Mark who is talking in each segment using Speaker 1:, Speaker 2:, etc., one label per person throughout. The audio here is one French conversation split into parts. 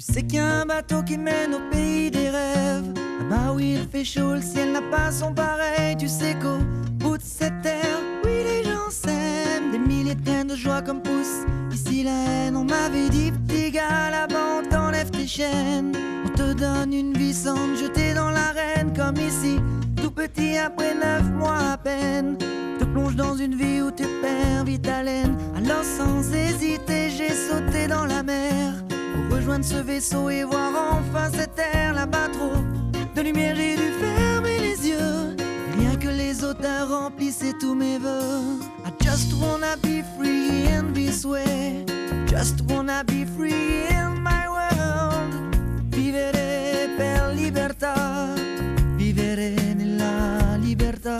Speaker 1: sais qu'il y a un bateau qui mène au pays des rêves. Là-bas où il fait chaud, le ciel n'a pas son pareil. Tu sais qu'au bout de cette terre, oui les gens s'aiment. Des milliers de graines de joie comme poussent ici la haine. On m'avait dit petit gars, là-bas on t'enlève tes chaînes. On te donne une vie sans te jeter dans l'arène. Comme ici, tout petit après 9 mois à peine. Te plonge dans une vie où tu perds vite haleine. Alors sans hésiter j'ai sauté dans la mer pour rejoindre ce vaisseau et voir enfin cette terre. Là-bas trop de lumière, j'ai dû fermer les yeux. Rien que les odeurs remplissaient tous mes vœux. I just wanna be free in this way. Just wanna be free in my world. Vivere per libertà. Vivere nella libertà.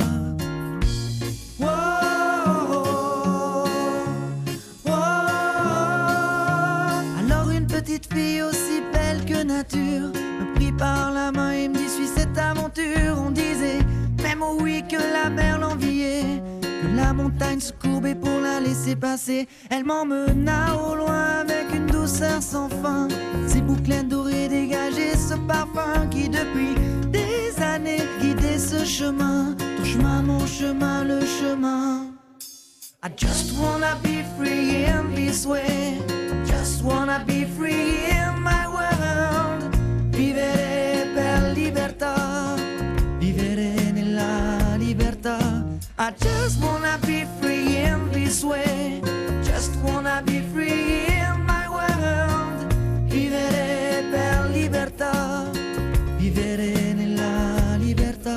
Speaker 1: Alors une petite fille aussi belle que nature me prit par la main et me dit suis cette aventure. On disait même au oui que la mer l'enviait, que la montagne se courbait pour la laisser passer. Elle m'emmena au loin avec une douceur sans fin. Ses boucles dorées dégageaient ce parfum qui depuis des années guidait ce chemin. Ton chemin, mon chemin, le chemin. I just wanna be free in this way. Just wanna be free in my world. Vivere per libertà. Vivere nella libertà. I just wanna be free in this way. Just wanna be free in my world. Vivere per libertà. Vivere nella libertà.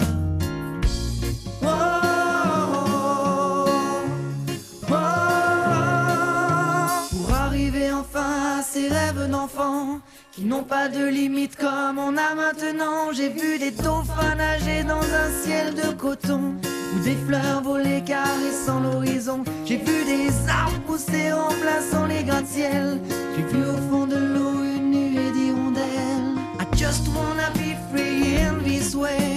Speaker 1: Ces rêves d'enfants qui n'ont pas de limite comme on a maintenant. J'ai vu des dauphins nager dans un ciel de coton, ou des fleurs voler caressant l'horizon. J'ai vu des arbres pousser remplaçant les gratte-ciel. J'ai vu au fond de l'eau une nuée d'hirondelles. I just wanna be free in this way.